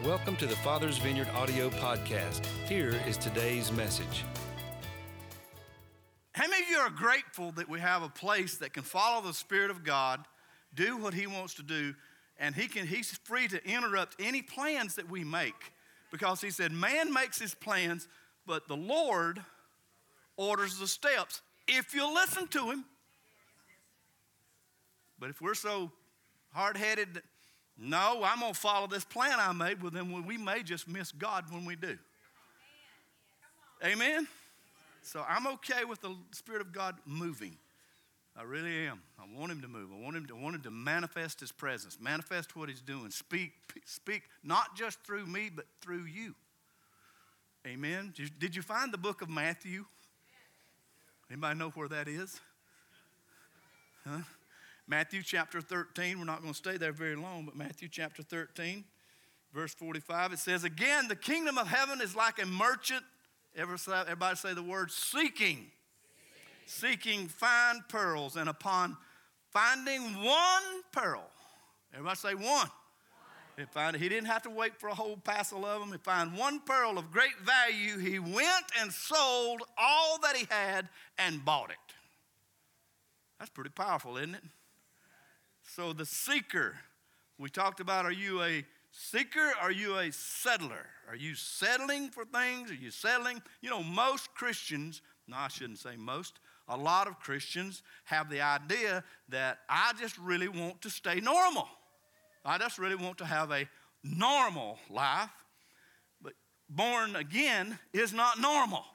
Welcome to the Father's Vineyard audio podcast. Here is today's message. How many of you are grateful that we have a place that can follow the Spirit of God, do what He wants to do, and He's free to interrupt any plans that we make? Because He said, man makes his plans, but the Lord orders the steps if you'll listen to Him. But if we're so hard-headed that, no, I'm going to follow this plan I made, well, then we may just miss God when we do. Amen? So I'm okay with the Spirit of God moving. I really am. I want Him to move. I want Him to manifest His presence, manifest what He's doing. Speak not just through me, but through you. Amen? Did you find the book of Matthew? Anybody know where that is? Huh? Matthew chapter 13, we're not going to stay there very long, but Matthew chapter 13, verse 45, it says, again, the kingdom of heaven is like a merchant, everybody say the word, seeking fine pearls, and upon finding one pearl, everybody say one. He didn't have to wait for a whole passel of them. He found one pearl of great value. He went and sold all that he had and bought it. That's pretty powerful, isn't it? So the seeker, we talked about, are you a seeker? Are you a settler? Are you settling for things? Are you settling? You know, most Christians, no, I shouldn't say most, a lot of Christians have the idea that I just really want to stay normal. I just really want to have a normal life. But born again is not normal.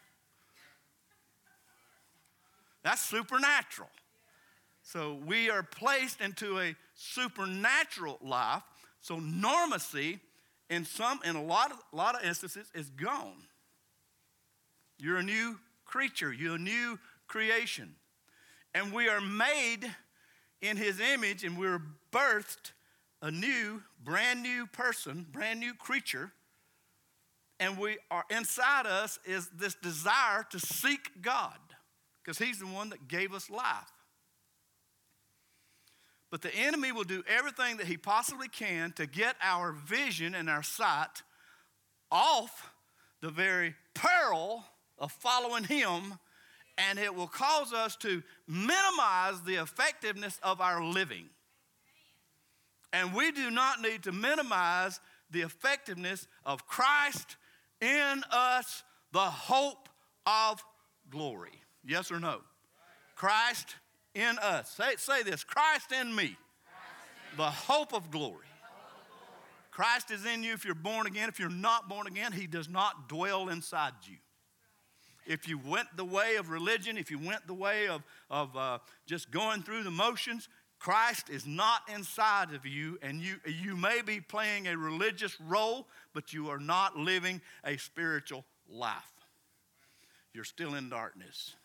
That's supernatural. So we are placed into a supernatural life. So normacy in a lot of instances is gone. You're a new creature. You're a new creation. And we are made in His image, and we're birthed a new, brand new person, brand new creature. And we are inside us is this desire to seek God, because He's the one that gave us life. But the enemy will do everything that he possibly can to get our vision and our sight off the very pearl of following Him, and it will cause us to minimize the effectiveness of our living. And we do not need to minimize the effectiveness of Christ in us, the hope of glory. Yes or no? Christ in us. Say this, Christ in me, the hope of glory. Christ is in you if you're born again. If you're not born again, He does not dwell inside you. If you went the way of religion, if you went the way of just going through the motions, Christ is not inside of you, and you may be playing a religious role, but you are not living a spiritual life. You're still in darkness.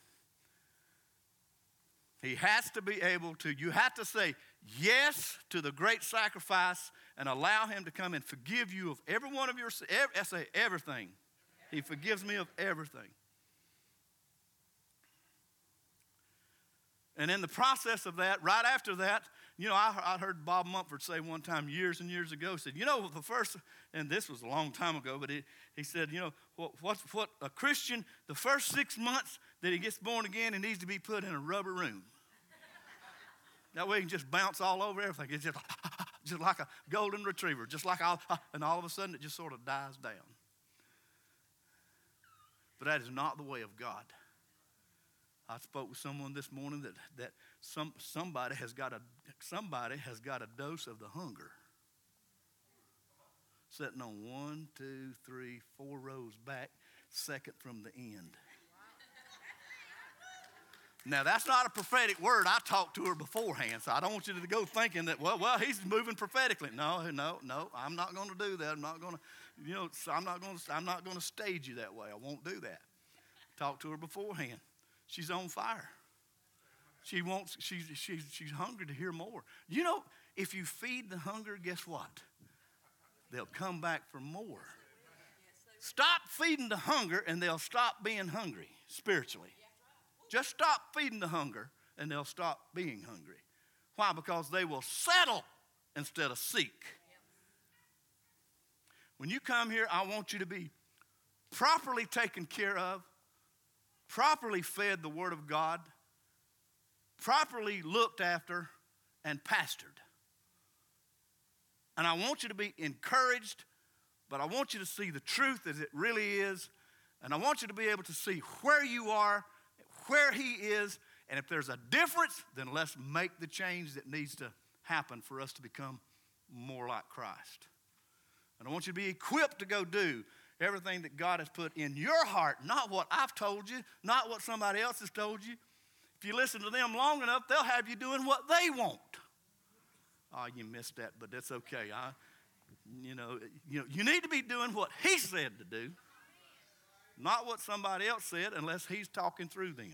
He has to be able to, you have to say yes to the great sacrifice and allow Him to come and forgive you of every one of your, say everything. He forgives me of everything. And in the process of that, right after that, you know, I heard Bob Mumford say one time years and years ago, he said, you know, the first, and this was a long time ago, but he said, you know, what a Christian, the first 6 months that he gets born again, he needs to be put in a rubber room. That way he can just bounce all over everything. It's just like a golden retriever, just like and all of a sudden it just sort of dies down. But that is not the way of God. I spoke with someone this morning that somebody has got a dose of the hunger, sitting on 1, 2, 3, 4 rows back, second from the end. Now that's not a prophetic word. I talked to her beforehand, so I don't want you to go thinking that well he's moving prophetically. No, I'm not going to do that. I'm not going to stage you that way. I won't do that. Talked to her beforehand. She's on fire. She's hungry to hear more. You know, if you feed the hunger, guess what? They'll come back for more. Stop feeding the hunger and they'll stop being hungry spiritually. Just stop feeding the hunger and they'll stop being hungry. Why? Because they will settle instead of seek. When you come here, I want you to be properly taken care of, properly fed the Word of God, properly looked after, and pastored. And I want you to be encouraged, but I want you to see the truth as it really is. And I want you to be able to see where you are, where He is. And if there's a difference, then let's make the change that needs to happen for us to become more like Christ. And I want you to be equipped to go do everything that God has put in your heart, not what I've told you, not what somebody else has told you. If you listen to them long enough, they'll have you doing what they want. Oh, you missed that, but that's okay. You need to be doing what He said to do, not what somebody else said, unless He's talking through them.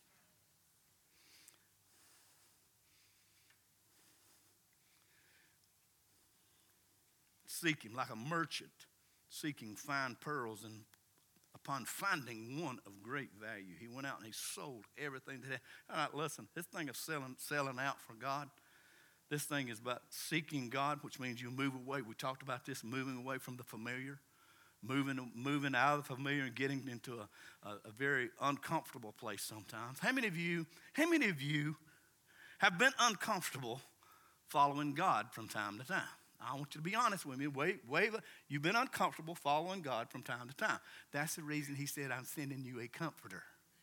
Seek Him like a merchant seeking fine pearls, and upon finding one of great value, he went out and he sold everything that he had. All right, listen, this thing of selling out for God, this thing is about seeking God, which means you move away. We talked about this, moving away from the familiar, moving out of the familiar and getting into a very uncomfortable place sometimes. How many of you have been uncomfortable following God from time to time? I want you to be honest with me. You've been uncomfortable following God from time to time. That's the reason He said, I'm sending you a comforter.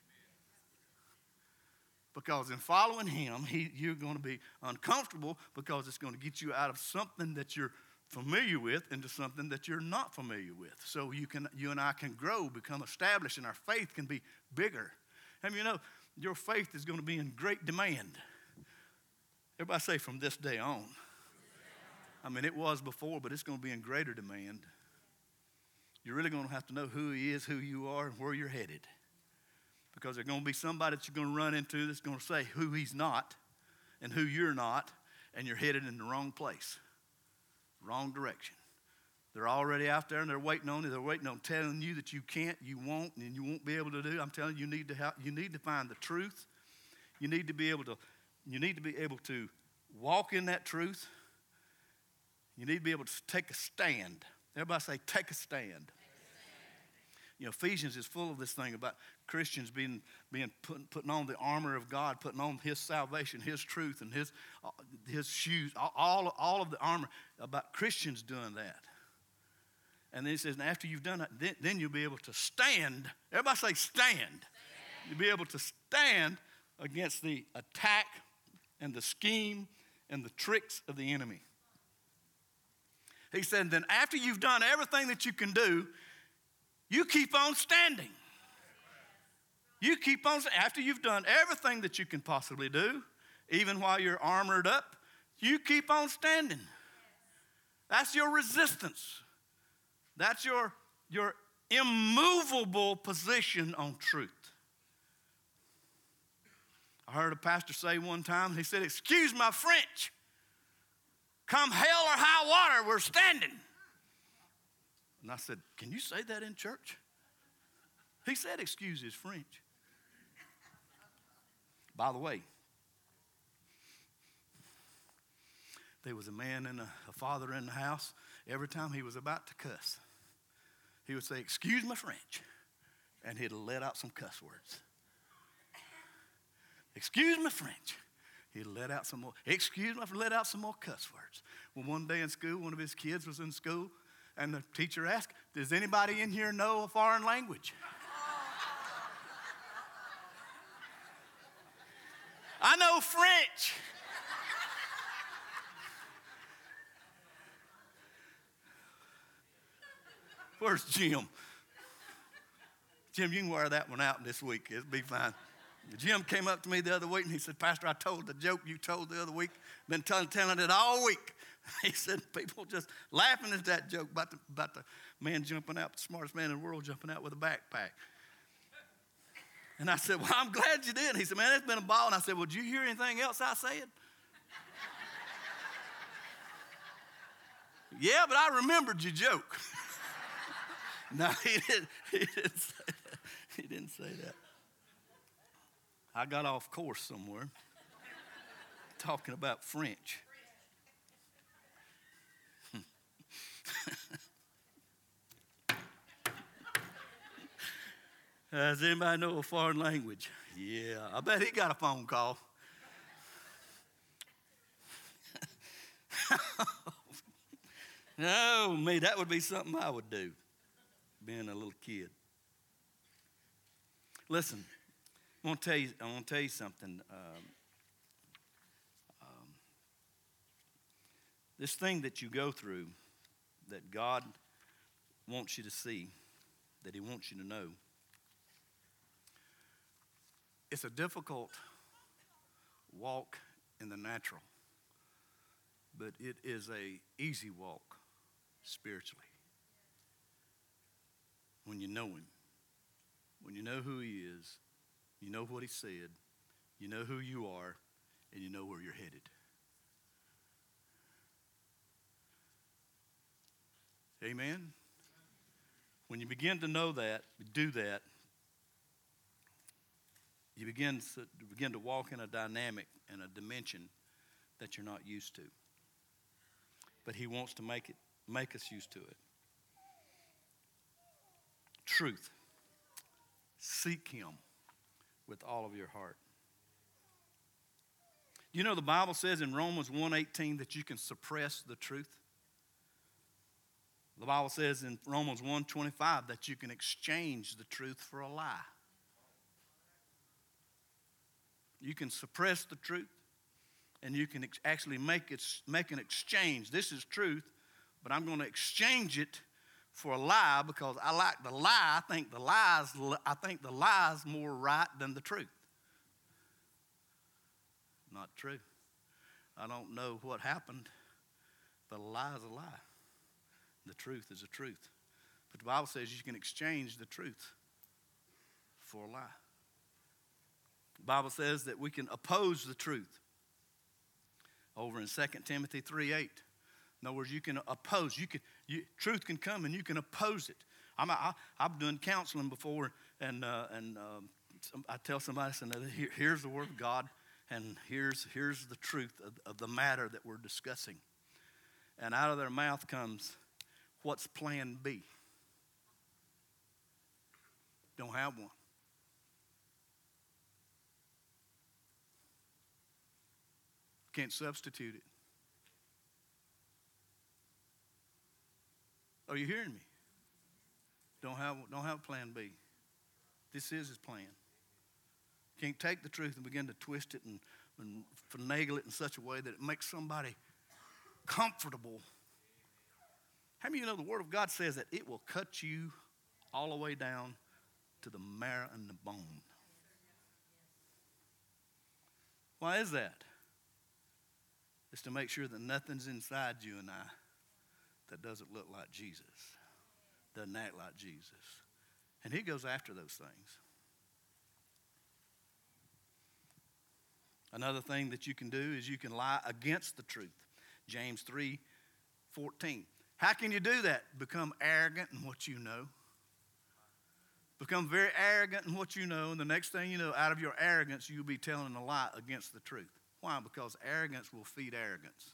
Because in following Him, you're going to be uncomfortable because it's going to get you out of something that you're familiar with into something that you're not familiar with. So you and I can grow, become established, and our faith can be bigger. And your faith is going to be in great demand. Everybody say, from this day on. I mean, it was before, but it's going to be in greater demand. You're really going to have to know who He is, who you are, and where you're headed. Because there's going to be somebody that you're going to run into that's going to say who He's not and who you're not, and you're headed in the wrong place, wrong direction. They're already out there, and they're waiting on you. They're waiting on telling you that you can't, you won't, and you won't be able to do. I'm telling you, you need to find the truth. You need to be able to walk in that truth. You need to be able to take a stand. Everybody say, take a stand. Ephesians is full of this thing about Christians putting on the armor of God, putting on His salvation, His truth, and His shoes, all of the armor, about Christians doing that. And then He says, and after you've done that, then you'll be able to stand. Everybody say, stand. You'll be able to stand against the attack and the scheme and the tricks of the enemy. He said, then after you've done everything that you can do, you keep on standing. You keep on, after you've done everything that you can possibly do, even while you're armored up, you keep on standing. That's your resistance. That's your immovable position on truth. I heard a pastor say one time, he said, excuse my French. Come hell or high water, we're standing. And I said, can you say that in church? He said, excuse his French. By the way, there was a man and a father in the house. Every time he was about to cuss, he would say, excuse my French. And he'd let out some cuss words. Excuse my French. He let out some more, let out some more cuss words. Well, one day in school, one of his kids was in school, and the teacher asked, does anybody in here know a foreign language? I know French. Where's Jim? Jim, you can wear that one out this week. It'll be fine. Jim came up to me the other week and he said, Pastor, I told the joke you told the other week. Been telling it all week. He said, people just laughing at that joke about the man jumping out, the smartest man in the world jumping out with a backpack. And I said, well, I'm glad you did. He said, man, it's been a ball. And I said, well, did you hear anything else I said? Yeah, but I remembered your joke. No, he didn't say that. He didn't say that. I got off course somewhere talking about French. Does anybody know a foreign language? Yeah, I bet he got a phone call. No, me, that would be something I would do, being a little kid. Listen, I want to tell you something. This thing that you go through, that God wants you to see, that He wants you to know, it's a difficult walk in the natural, but it is a easy walk spiritually. When you know Him, when you know who He is, you know what He said, you know who you are, and you know where you're headed. Amen? When you begin to know that, do that, you begin to walk in a dynamic and a dimension that you're not used to. But He wants to make us used to it. Truth. Seek Him with all of your heart. You know the Bible says in Romans 1:18 that you can suppress the truth. The Bible says in Romans 1:25 that you can exchange the truth for a lie. You can suppress the truth, and you can actually make an exchange. This is truth, but I'm going to exchange it for a lie because I like the lie. I think the lie's more right than the truth. Not true. I don't know what happened, but a lie is a lie. The truth is a truth. But the Bible says you can exchange the truth for a lie. The Bible says that we can oppose the truth. Over in 2 Timothy 3:8. In other words, you can oppose. Truth can come and you can oppose it. I've done counseling before, and I tell somebody, I said, here's the Word of God, and here's the truth of the matter that we're discussing. And out of their mouth comes, what's plan B? Don't have one. Can't substitute it. Are you hearing me? Don't have plan B. This is His plan. Can't take the truth and begin to twist it and finagle it in such a way that it makes somebody comfortable. How many of you know the Word of God says that it will cut you all the way down to the marrow and the bone? Why is that? It's to make sure that nothing's inside you and I that doesn't look like Jesus, doesn't act like Jesus. And He goes after those things. Another thing that you can do is you can lie against the truth. James 3:14. How can you do that? Become arrogant in what you know. Become very arrogant in what you know, and the next thing you know, out of your arrogance, you'll be telling a lie against the truth. Why? Because arrogance will feed arrogance.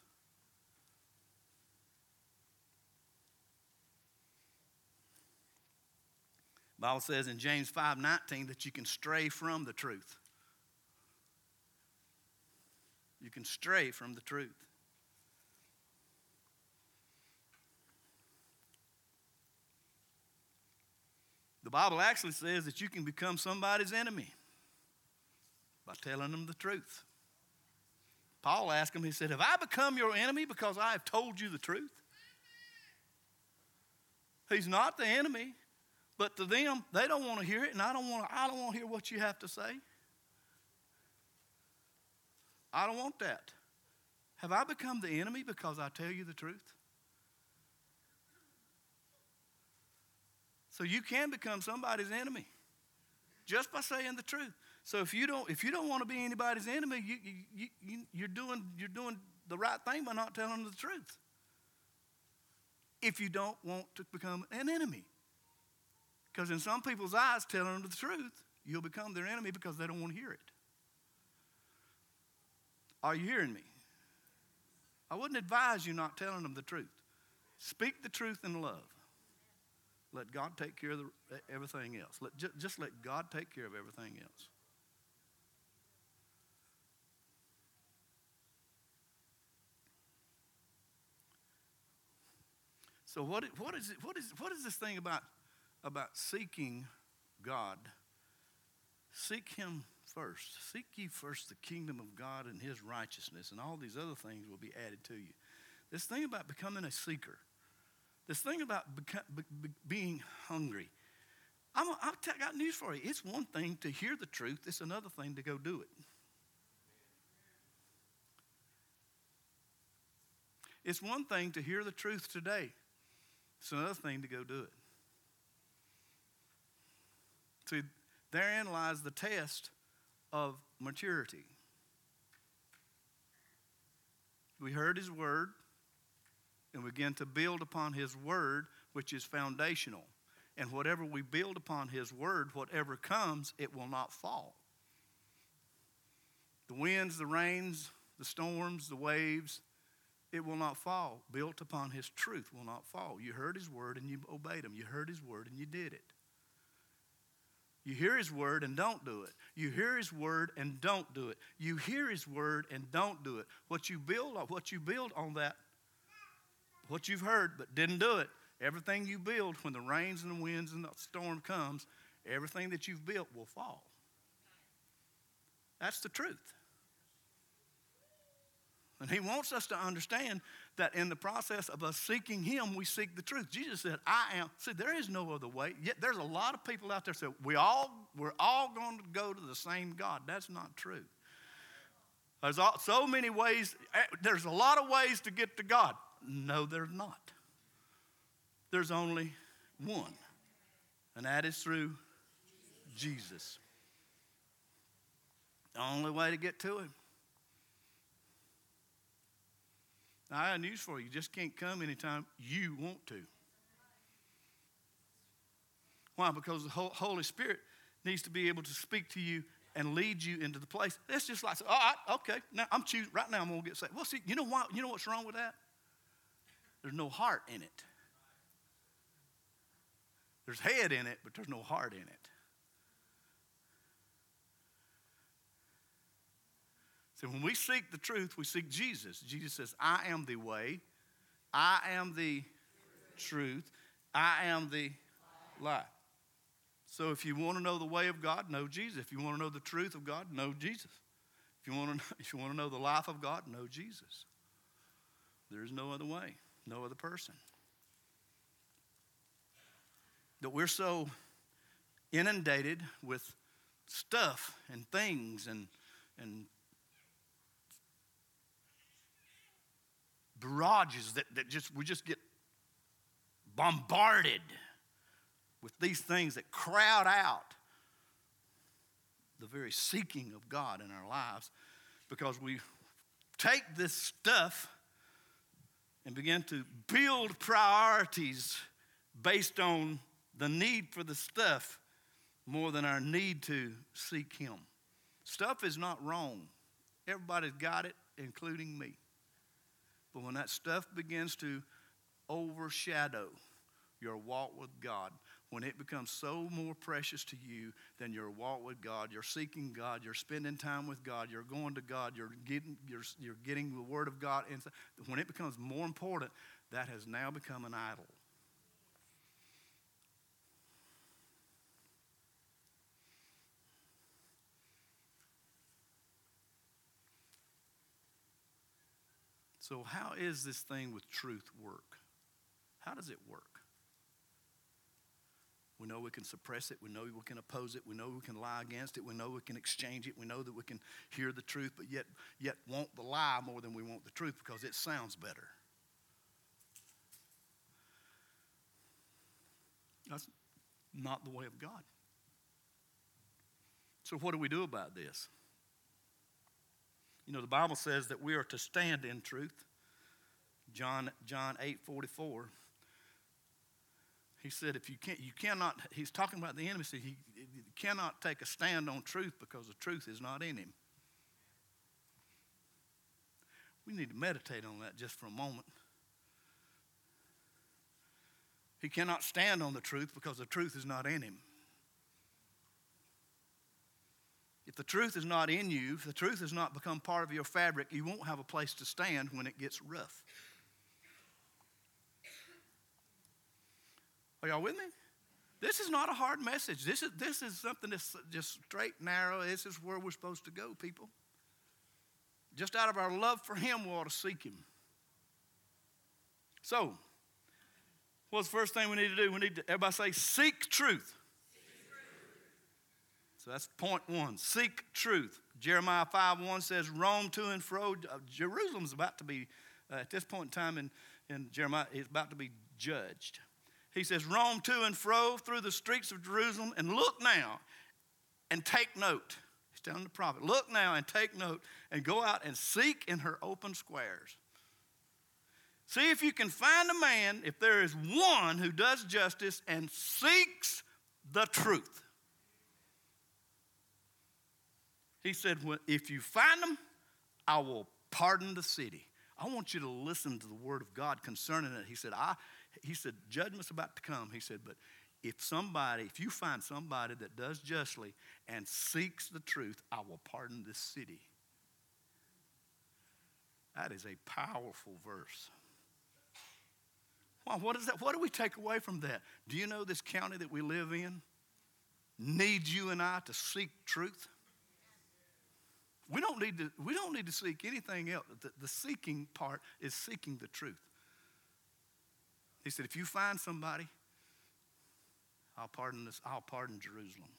The Bible says in James 5:19 that you can stray from the truth. You can stray from the truth. The Bible actually says that you can become somebody's enemy by telling them the truth. Paul asked him, he said, have I become your enemy because I have told you the truth? He's not the enemy, but to them, they don't want to hear it, and I don't want to hear what you have to say. I don't want that. Have I become the enemy because I tell you the truth? So you can become somebody's enemy just by saying the truth. So if you don't want to be anybody's enemy, you're doing the right thing by not telling them the truth. If you don't want to become an enemy, because in some people's eyes, telling them the truth, you'll become their enemy because they don't want to hear it. Are you hearing me? I wouldn't advise you not telling them the truth. Speak the truth in love. Let God take care of everything else. Just let God take care of everything else. So what is this thing about seeking God? Seek Him first. Seek ye first the kingdom of God and His righteousness, and all these other things will be added to you. This thing about becoming a seeker, this thing about being hungry. I've got news for you. It's one thing to hear the truth. It's another thing to go do it. It's one thing to hear the truth today. It's another thing to go do it. See, therein lies the test of maturity. We heard His word, and we begin to build upon His word, which is foundational. And whatever we build upon His word, whatever comes, it will not fall. The winds, the rains, the storms, the waves, it will not fall. Built upon His truth will not fall. You heard His word and you obeyed Him. You heard His word and you did it. You hear His word and don't do it. You hear His word and don't do it. You hear His word and don't do it. What you build on that, what you've heard but didn't do it, everything you build when the rains and the winds and the storm comes, everything that you've built will fall. That's the truth. And He wants us to understand that in the process of us seeking Him, we seek the truth. Jesus said, I am. See, there is no other way. Yet there's a lot of people out there that say, we're all going to go to the same God. That's not true. There's so many ways. There's a lot of ways to get to God. No, there's not. There's only one. And that is through Jesus. The only way to get to Him. Now, I have news for you. You just can't come anytime you want to. Why? Because the Holy Spirit needs to be able to speak to you and lead you into the place. That's just like, all right, okay, now I'm choosing, right now I'm going to get saved. Well, see, you know why? You know what's wrong with that? There's no heart in it. There's head in it, but there's no heart in it. So when we seek the truth, we seek Jesus. Jesus says, I am the way, I am the truth, I am the life. So if you want to know the way of God, know Jesus. If you want to know the truth of God, know Jesus. If you want to know the life of God, know Jesus. There is no other way, no other person. That we're so inundated with stuff and things and barrages that we just get bombarded with these things that crowd out the very seeking of God in our lives, because we take this stuff and begin to build priorities based on the need for the stuff more than our need to seek Him. Stuff is not wrong. Everybody's got it, including me. But when that stuff begins to overshadow your walk with God, when it becomes so more precious to you than your walk with God, you're seeking God, you're spending time with God, you're going to God, you're getting the Word of God. And when it becomes more important, that has now become an idol. So how is this thing with truth work? How does it work? We know we can suppress it. We know we can oppose it. We know we can lie against it. We know we can exchange it. We know that we can hear the truth, but yet want the lie more than we want the truth because it sounds better. That's not the way of God. So what do we do about this? You know, the Bible says that we are to stand in truth. John 8:44. He said, if you cannot, he's talking about the enemy, he cannot take a stand on truth because the truth is not in him. We need to meditate on that just for a moment. He cannot stand on the truth because the truth is not in him. If the truth is not in you, if the truth has not become part of your fabric, you won't have a place to stand when it gets rough. Are y'all with me? This is not a hard message. This is something that's just straight and narrow. This is where we're supposed to go, people. Just out of our love for him, we ought to seek him. So, what's the first thing we need to do? We need to, everybody say, seek truth. So that's point one, seek truth. Jeremiah 5:1 says, roam to and fro. Jerusalem's about to be, at this point in time in Jeremiah, it's about to be judged. He says, roam to and fro through the streets of Jerusalem and look now and take note. He's telling the prophet, look now and take note and go out and seek in her open squares. See if you can find a man, if there is one who does justice and seeks the truth. He said, well, if you find them, I will pardon the city. I want you to listen to the word of God concerning it. He said, judgment's about to come. He said, but if you find somebody that does justly and seeks the truth, I will pardon this city. That is a powerful verse. Well, what is that? What do we take away from that? Do you know this county that we live in needs you and I to seek truth? We don't need to seek anything else. The seeking part is seeking the truth. He said, if you find somebody, I'll pardon Jerusalem.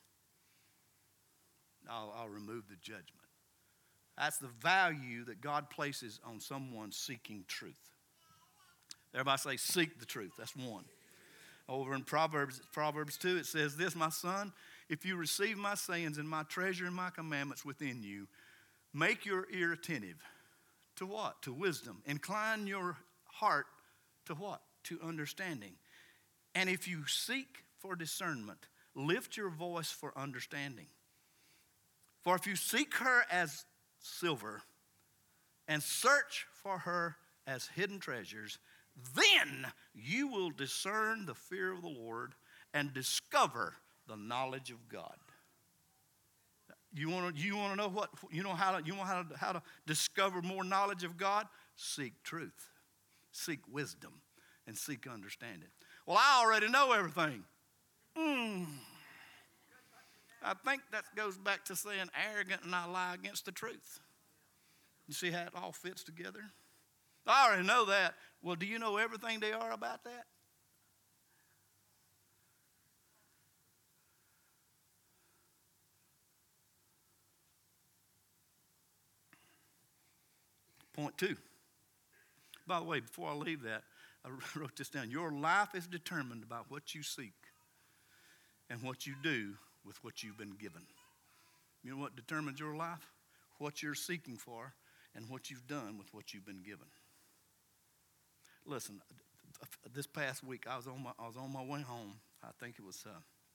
I'll remove the judgment. That's the value that God places on someone seeking truth. Everybody say, seek the truth. That's one. Over in Proverbs 2, it says this, my son, if you receive my sayings and my treasure and my commandments within you, make your ear attentive. To what? To wisdom. Incline your heart to what? To understanding. And if you seek for discernment, lift your voice for understanding. For if you seek her as silver and search for her as hidden treasures, then you will discern the fear of the Lord and discover the knowledge of God. You want to know what? You know how to discover more knowledge of God? Seek truth, seek wisdom, and seek understanding. Well, I already know everything. I think that goes back to saying arrogant and I lie against the truth. You see how it all fits together? I already know that. Well, do you know everything they are about that? Point 2. By the way, before I leave that, I wrote this down. Your life is determined by what you seek and what you do with what you've been given. You know what determines your life? What you're seeking for and what you've done with what you've been given. Listen, this past week I was on my way home. I think it was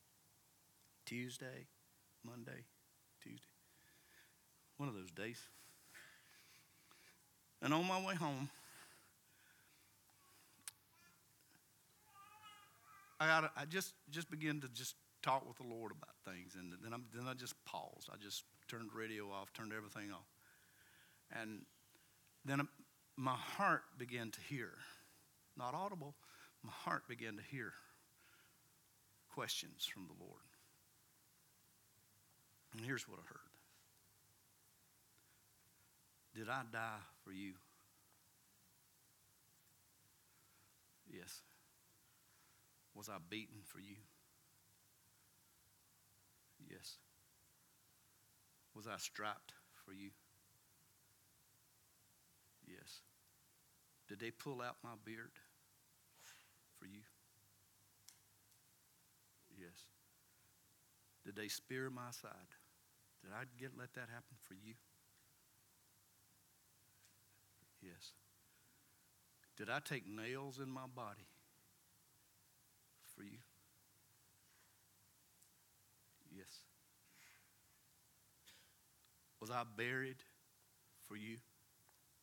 Monday, Tuesday, one of those days. And on my way home, I just began to just talk with the Lord about things, and then I just paused. I just turned the radio off, turned everything off, and then my heart began to hear, not audible. My heart began to hear questions from the Lord, and here's what I heard. Did I die for you? Yes. Was I beaten for you? Yes. Was I striped for you? Yes. Did they pull out my beard for you? Yes. Did they spear my side? Did I let that happen for you? Yes. Did I take nails in my body for you? Yes. Was I buried for you?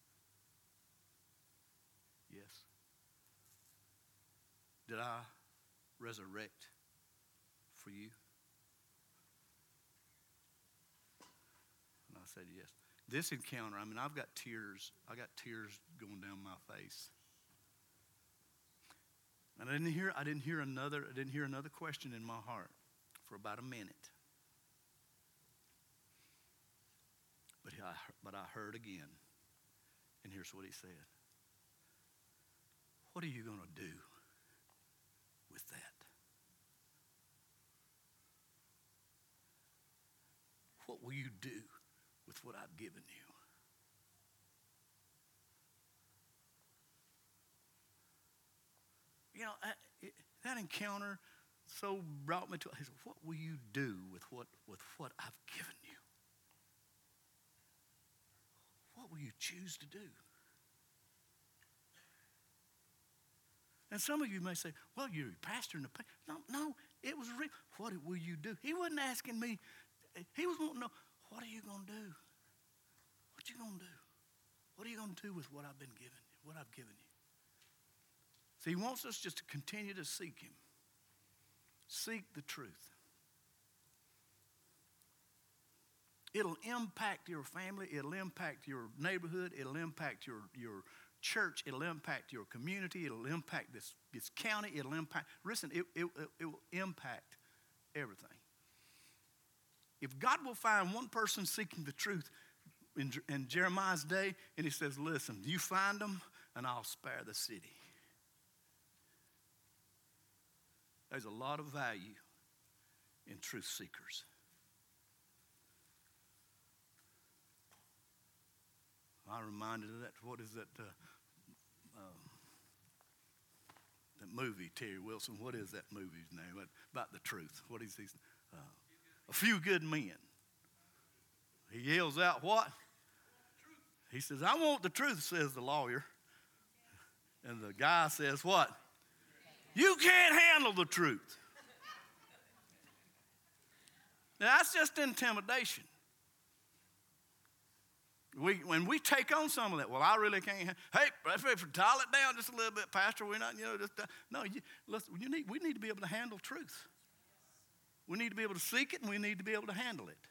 Yes. Did I resurrect for you? And I said, yes. This encounter, I mean, I've got tears. I got tears going down my face. And I didn't hear another question in my heart for about a minute. But I heard again, and here's what he said. What are you going to do with that? What will you do with what I've given you? You know, that encounter so brought me to, he said, what will you do with what I've given you? What will you choose to do? And some of you may say, well, you're a pastor in the No, it was real. What will you do? He wasn't asking me. He was wanting to know, what are you going to do? What you going to do? What are you going to do with what I've been given you, what I've given you? So he wants us just to continue to seek him. Seek the truth. It'll impact your family. It'll impact your neighborhood. It'll impact your church. It'll impact your community. It'll impact this county. It'll impact, listen, it will impact everything. If God will find one person seeking the truth in Jeremiah's day, and he says, listen, you find them, and I'll spare the city. There's a lot of value in truth seekers. I'm reminded of that. What is that? That movie, Terry Wilson. What is that movie's name? About the truth. What is he? A Few Good Men. He yells out, what? He says, I want the truth, says the lawyer. And the guy says, what? You can't handle the truth. Now, that's just intimidation. When we take on some of that, well, I really can't. Hey, let's dial it down just a little bit, Pastor. We're not, just no. We need to be able to handle truth. We need to be able to seek it, and we need to be able to handle it.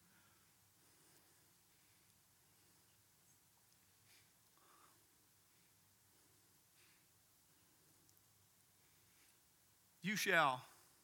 You shall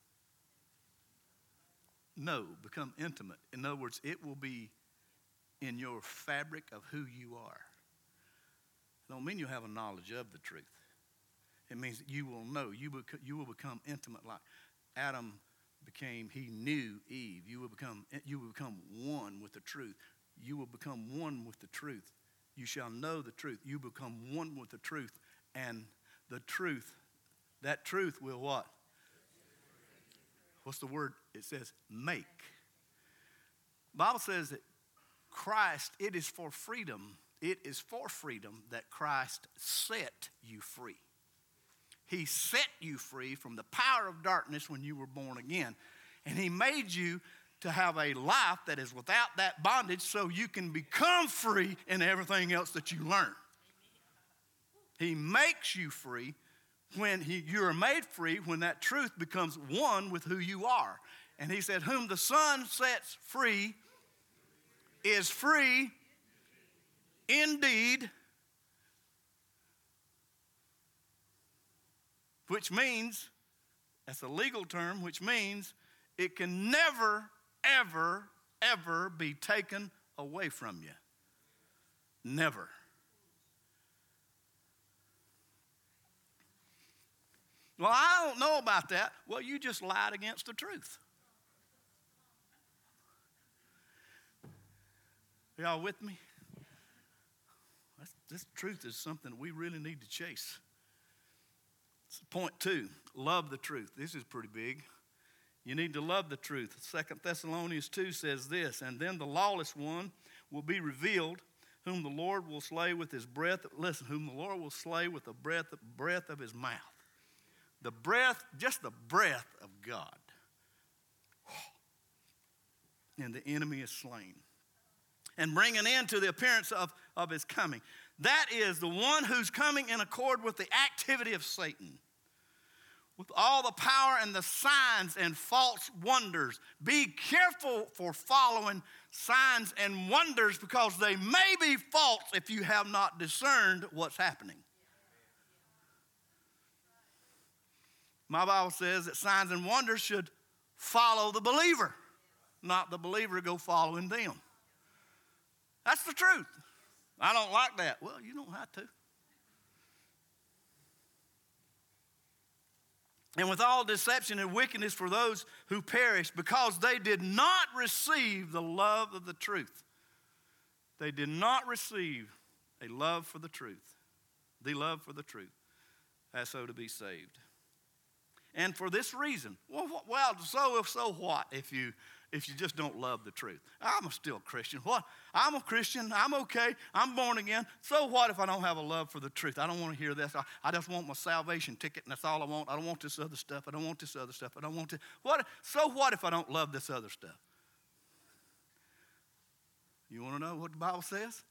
know, become intimate. In other words, it will be in your fabric of who you are. It don't mean you have a knowledge of the truth. It means that you will know. You will become intimate like Adam became. He knew Eve. You will become one with the truth. You will become one with the truth. You shall know the truth. You become one with the truth. And the truth, that truth will what? What's the word? It says make. The Bible says that Christ, it is for freedom that Christ set you free. He set you free from the power of darkness when you were born again. And he made you to have a life that is without that bondage so you can become free in everything else that you learn. He makes you free when you are made free when that truth becomes one with who you are. And he said, whom the Son sets free is free indeed, which means, that's a legal term, which means it can never, ever, ever be taken away from you. Never. Well, I don't know about that. Well, you just lied against the truth. Y'all with me? This truth is something we really need to chase. Point 2, love the truth. This is pretty big. You need to love the truth. 2 Thessalonians 2 says this, and then the lawless one will be revealed, whom the Lord will slay with his breath. Listen, whom the Lord will slay with the breath of his mouth. The breath, just the breath of God. And the enemy is slain. And bring an end to the appearance of his coming. That is the one who's coming in accord with the activity of Satan. with all the power and the signs and false wonders. Be careful for following signs and wonders, because they may be false if you have not discerned what's happening. My Bible says that signs and wonders should follow the believer, not the believer go following them. That's the truth. I don't like that. Well, you don't have to. And with all deception and wickedness for those who perish, because they did not receive the love of the truth. They did not receive a love for the truth. The love for the truth. As so to be saved. And for this reason, so what if you just don't love the truth? I'm still a Christian. What? I'm a Christian. I'm okay. I'm born again. So what if I don't have a love for the truth? I don't want to hear this. I just want my salvation ticket, and that's all I want. I don't want this other stuff. I don't want this other stuff. I don't want this. So what if I don't love this other stuff? You want to know what the Bible says?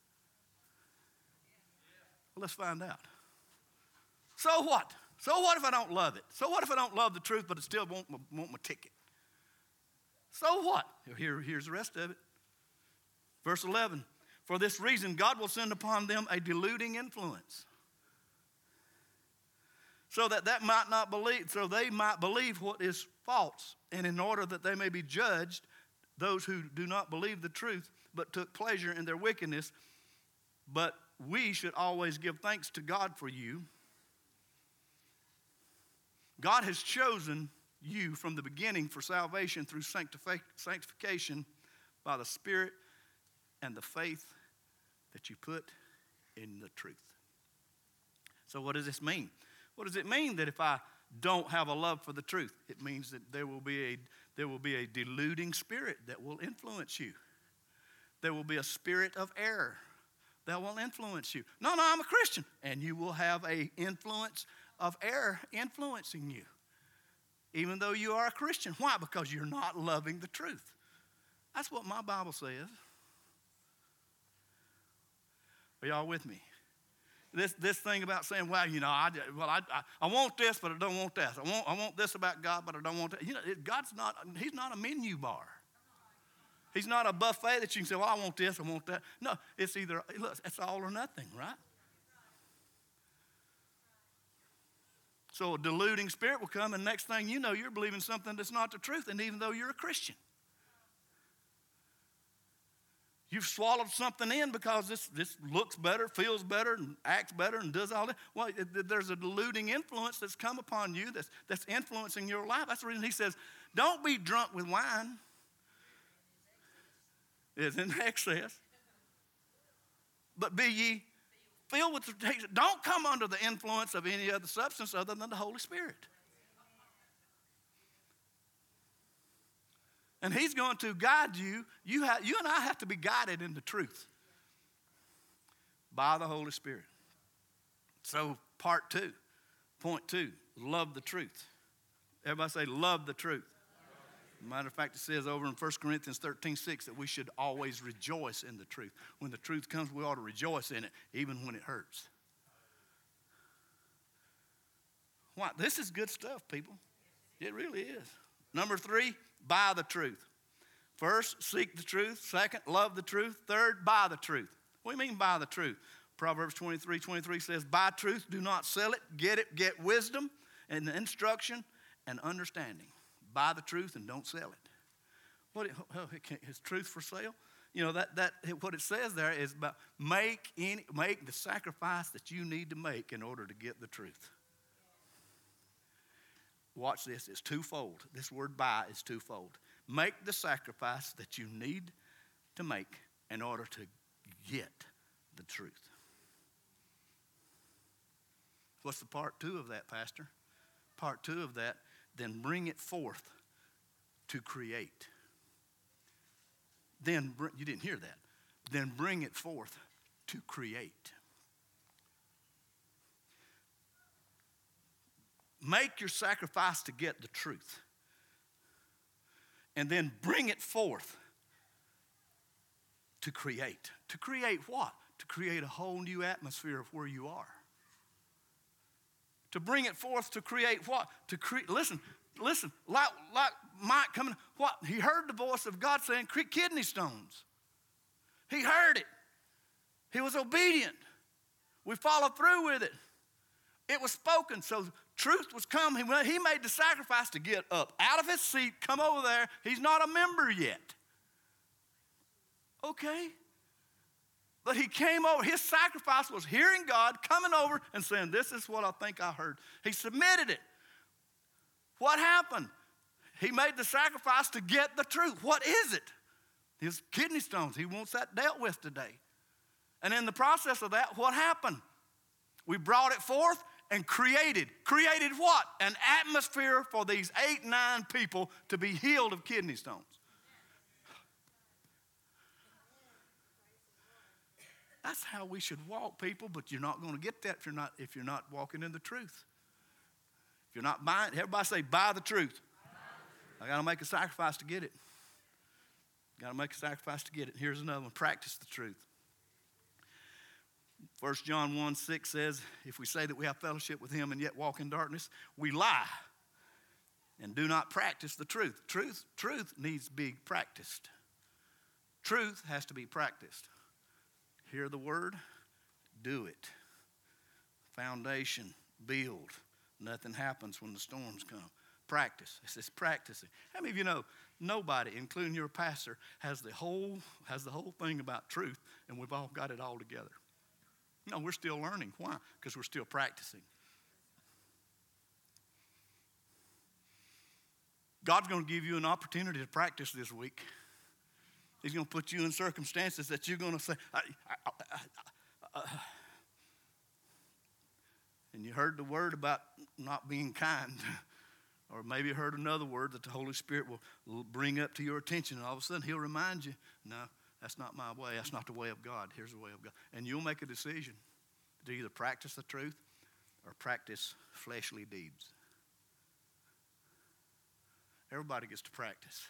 Well, let's find out. So what? So what if I don't love it? So what if I don't love the truth, but I still want my ticket? So what? Here's the rest of it. Verse 11. For this reason, God will send upon them a deluding influence, so that they might believe what is false, and in order that they may be judged, those who do not believe the truth, but took pleasure in their wickedness. But we should always give thanks to God for you. God has chosen you from the beginning for salvation through sanctification by the Spirit and the faith that you put in the truth. So what does this mean? What does it mean that if I don't have a love for the truth? It means that there will be a deluding spirit that will influence you. There will be a spirit of error that will influence you. No, I'm a Christian. And you will have an influence of error influencing you, even though you are a Christian. Why? Because you're not loving the truth. That's what my Bible says. Are y'all with me? This thing about saying, well, I want this, but I don't want that. I want this about God, but I don't want that. He's not a menu bar. He's not a buffet that you can say, well, I want this, I want that. No, it's all or nothing, right? So a deluding spirit will come, and next thing you know, you're believing something that's not the truth, and even though you're a Christian. You've swallowed something in because this looks better, feels better, and acts better, and does all that. Well, there's a deluding influence that's come upon you that's influencing your life. That's the reason he says, don't be drunk with wine. It's in excess. But be ye filled with the, don't come under the influence of any other substance other than the Holy Spirit. And he's going to guide you. You and I have to be guided in the truth by the Holy Spirit. So point two, love the truth. Everybody say, love the truth. Matter of fact, it says over in 1 Corinthians 13:6 that we should always rejoice in the truth. When the truth comes, we ought to rejoice in it, even when it hurts. Why? This is good stuff, people. It really is. Number 3, buy the truth. First, seek the truth. Second, love the truth. Third, buy the truth. What do you mean buy the truth? Proverbs 23:23 says, buy truth, do not sell it. Get wisdom and instruction and understanding. Buy the truth and don't sell it. Is truth for sale? That what it says there is about make the sacrifice that you need to make in order to get the truth. Watch this. It's twofold. This word buy is twofold. Make the sacrifice that you need to make in order to get the truth. What's the part 2 of that, Pastor? Part 2 of that, then bring it forth to create. You didn't hear that. Then bring it forth to create. Make your sacrifice to get the truth. And then bring it forth to create. To create what? To create a whole new atmosphere of where you are. To bring it forth to create what? Listen, like Mike coming, what? He heard the voice of God saying, kidney stones. He heard it. He was obedient. We followed through with it. It was spoken, so truth was coming. He made the sacrifice to get up out of his seat, come over there. He's not a member yet. Okay. But he came over. His sacrifice was hearing God, coming over and saying, this is what I think I heard. He submitted it. What happened? He made the sacrifice to get the truth. What is it? His kidney stones. He wants that dealt with today. And in the process of that, what happened? We brought it forth and created what? An atmosphere for these 8-9 people to be healed of kidney stones. That's how we should walk, people, but you're not going to get that if you're not walking in the truth. If you're not buying, everybody say, buy the truth. I got to make a sacrifice to get it. Got to make a sacrifice to get it. Here's another one. Practice the truth. 1 John 1:6 says, if we say that we have fellowship with him and yet walk in darkness, we lie and do not practice the truth. Truth needs to be practiced. Truth has to be practiced. Hear the word, do it. Foundation, build. Nothing happens when the storms come. Practice. It says practicing. How many of you know nobody, including your pastor, has the whole thing about truth, and we've all got it all together? No, we're still learning. Why? Because we're still practicing. God's going to give you an opportunity to practice this week. He's going to put you in circumstances that you're going to say, and you heard the word about not being kind, or maybe you heard another word that the Holy Spirit will bring up to your attention, and all of a sudden he'll remind you, no, that's not my way. That's not the way of God. Here's the way of God. And you'll make a decision to either practice the truth or practice fleshly deeds. Everybody gets to practice.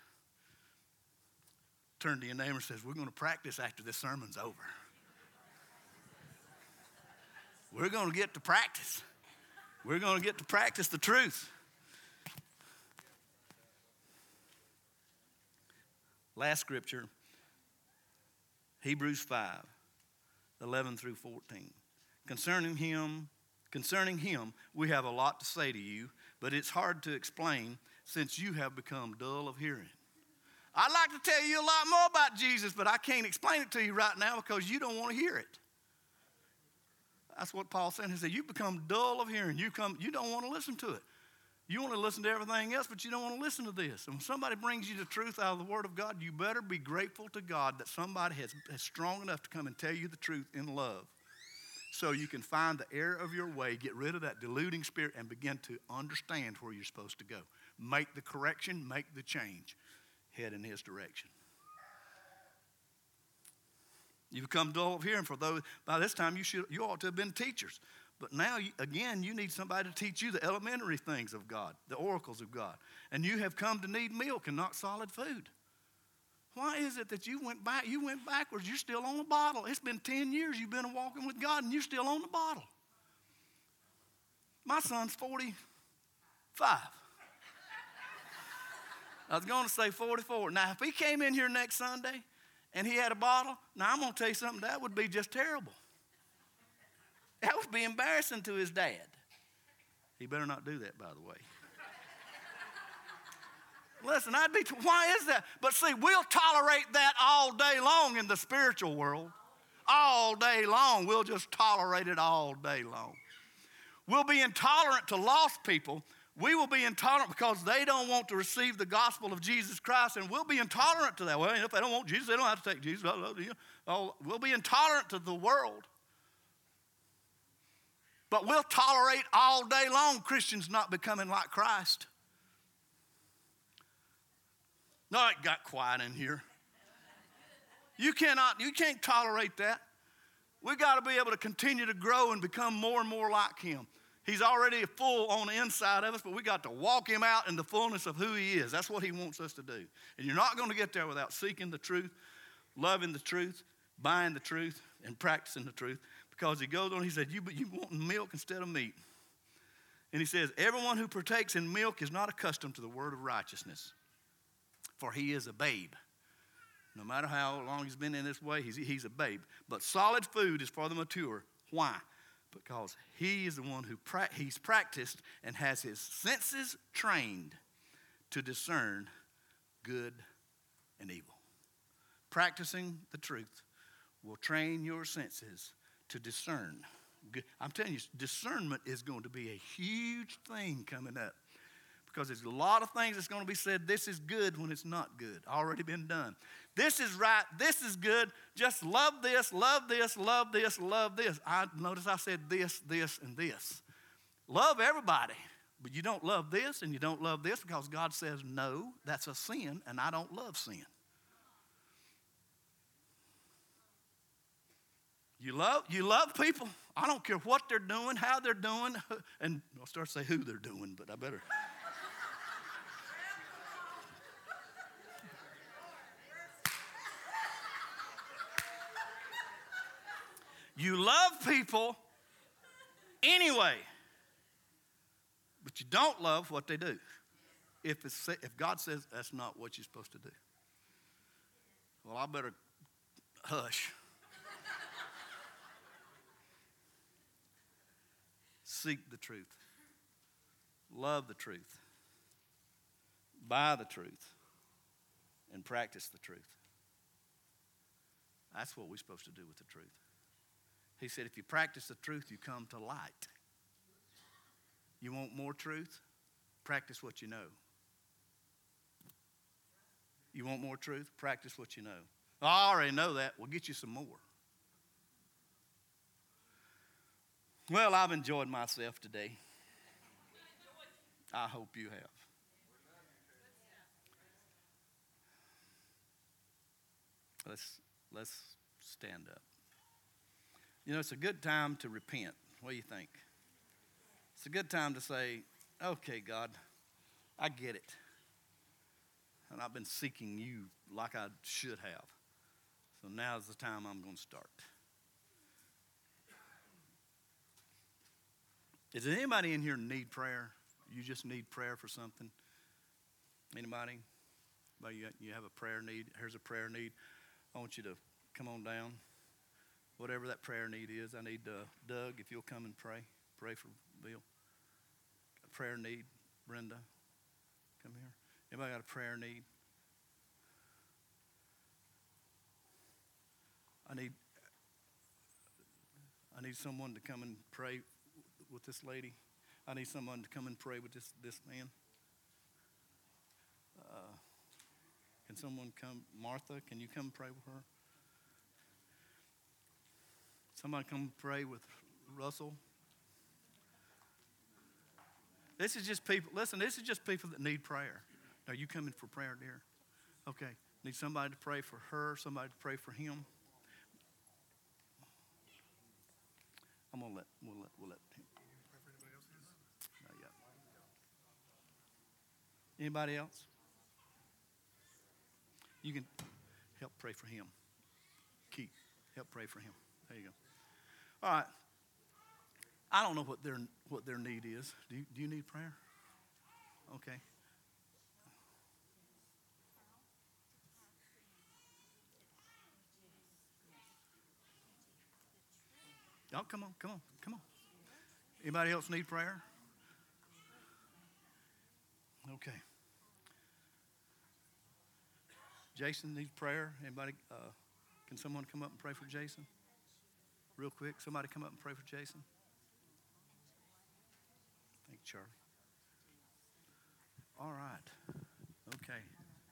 Turn to your neighbor and says, we're going to practice after this sermon's over. We're going to get to practice. We're going to get to practice the truth. Last scripture, Hebrews 5:11 through 14. Concerning him, we have a lot to say to you, but it's hard to explain since you have become dull of hearing. I'd like to tell you a lot more about Jesus, but I can't explain it to you right now because you don't want to hear it. That's what Paul said. He said, you become dull of hearing. You don't want to listen to it. You want to listen to everything else, but you don't want to listen to this. And when somebody brings you the truth out of the Word of God, you better be grateful to God that somebody is strong enough to come and tell you the truth in love, so you can find the error of your way, get rid of that deluding spirit, and begin to understand where you're supposed to go. Make the correction, make the change. Head in his direction. You become dull of hearing. For those, by this time you ought to have been teachers. But now, you need somebody to teach you the elementary things of God, the oracles of God. And you have come to need milk and not solid food. Why is it that you went backwards? You're still on the bottle. It's been 10 years you've been walking with God and you're still on the bottle. My son's 45. I was going to say 44. Now, if he came in here next Sunday and he had a bottle, now I'm going to tell you something, that would be just terrible. That would be embarrassing to his dad. He better not do that, by the way. Listen, why is that? But see, we'll tolerate that all day long in the spiritual world. All day long. We'll just tolerate it all day long. We'll be intolerant to lost people. We will be intolerant because they don't want to receive the gospel of Jesus Christ, and we'll be intolerant to that. Well, if they don't want Jesus, they don't have to take Jesus. We'll be intolerant to the world. But we'll tolerate all day long Christians not becoming like Christ. No, it got quiet in here. You can't tolerate that. We've got to be able to continue to grow and become more and more like him. He's already full on the inside of us, but we got to walk him out in the fullness of who he is. That's what he wants us to do. And you're not going to get there without seeking the truth, loving the truth, buying the truth, and practicing the truth. Because he goes on, he said, you want milk instead of meat. And he says, everyone who partakes in milk is not accustomed to the word of righteousness, for he is a babe. No matter how long he's been in this way, he's a babe. But solid food is for the mature. Why? Because he is the one who he's practiced and has his senses trained to discern good and evil. Practicing the truth will train your senses to discern good. I'm telling you, discernment is going to be a huge thing coming up. Because there's a lot of things that's going to be said, this is good when it's not good. Already been done. This is right, this is good. Just love this, love this, love this, love this. Notice I said this, and this. Love everybody, but you don't love this and you don't love this because God says, no, that's a sin, and I don't love sin. You love people. I don't care what they're doing, how they're doing, and I'll start to say who they're doing, but I better. You love people anyway, but you don't love what they do. If God says that's not what you're supposed to do, well, I better hush. Seek the truth. Love the truth. Buy the truth. And practice the truth. That's what we're supposed to do with the truth. He said, if you practice the truth, you come to light. You want more truth? Practice what you know. You want more truth? Practice what you know. I already know that. We'll get you some more. Well, I've enjoyed myself today. I hope you have. Let's stand up. You know, it's a good time to repent. What do you think? It's a good time to say, okay, God, I get it. And I've been seeking you like I should have. So now's the time I'm going to start. Is there anybody in here need prayer? You just need prayer for something? Anybody? You have a prayer need? Here's a prayer need. I want you to come on down. Whatever that prayer need is. I need Doug, if you'll come and pray. Pray for Bill. A prayer need. Brenda, come here. Anybody got a prayer need? I need someone to come and pray with this lady. I need someone to come and pray with this man. Can someone come? Martha, can you come pray with her? Somebody come pray with Russell. This is just people. Listen, this is just people that need prayer. Are you coming for prayer, dear? Okay. Need somebody to pray for her, somebody to pray for him. We'll let him. Not yet. Anybody else? You can help pray for him. Keith, help pray for him. There you go. All right. I don't know what their need is. Do you need prayer? Okay. Oh, come on. Anybody else need prayer? Okay. Jason needs prayer. Anybody? Can someone come up and pray for Jason? Real quick, somebody come up and pray for Jason. Thank you, Charlie. All right. Okay.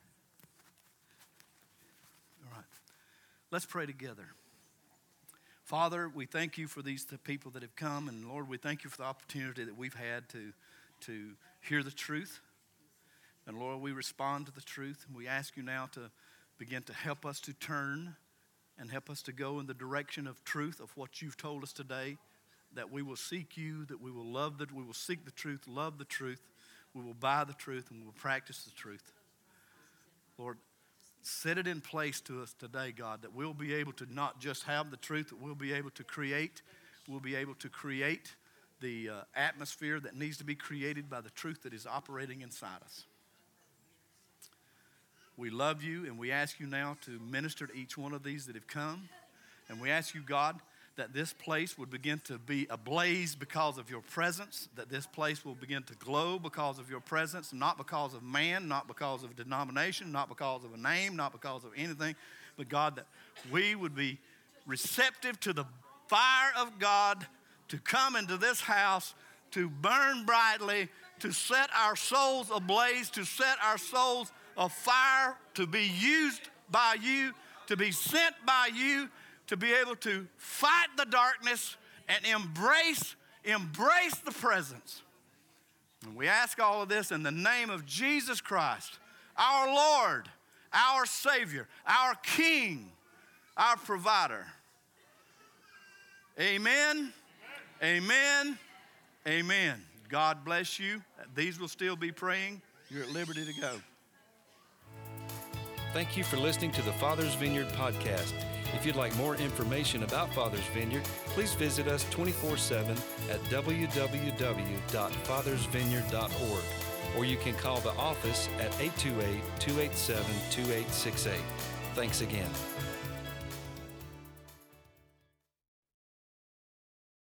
All right. Let's pray together. Father, we thank you for these people that have come, and Lord, we thank you for the opportunity that we've had to hear the truth. And Lord, we respond to the truth, and we ask you now to begin to help us to turn and help us to go in the direction of truth, of what you've told us today, that we will seek you, that we will we will seek the truth, love the truth, we will buy the truth, and we will practice the truth. Lord, set it in place to us today, God, that we'll be able to not just have the truth, but we'll be able to create the atmosphere that needs to be created by the truth that is operating inside us. We love you, and we ask you now to minister to each one of these that have come. And we ask you, God, that this place would begin to be ablaze because of your presence, that this place will begin to glow because of your presence, not because of man, not because of denomination, not because of a name, not because of anything, but God, that we would be receptive to the fire of God to come into this house, to burn brightly, to set our souls ablaze, to set our souls afire, to be used by you, to be sent by you, to be able to fight the darkness and embrace the presence. And we ask all of this in the name of Jesus Christ, our Lord, our Savior, our King, our provider. Amen, amen, amen. God bless you. These will still be praying. You're at liberty to go. Thank you for listening to the Father's Vineyard podcast. If you'd like more information about Father's Vineyard, please visit us 24/7 at www.fathersvineyard.org, or you can call the office at 828-287-2868. Thanks again.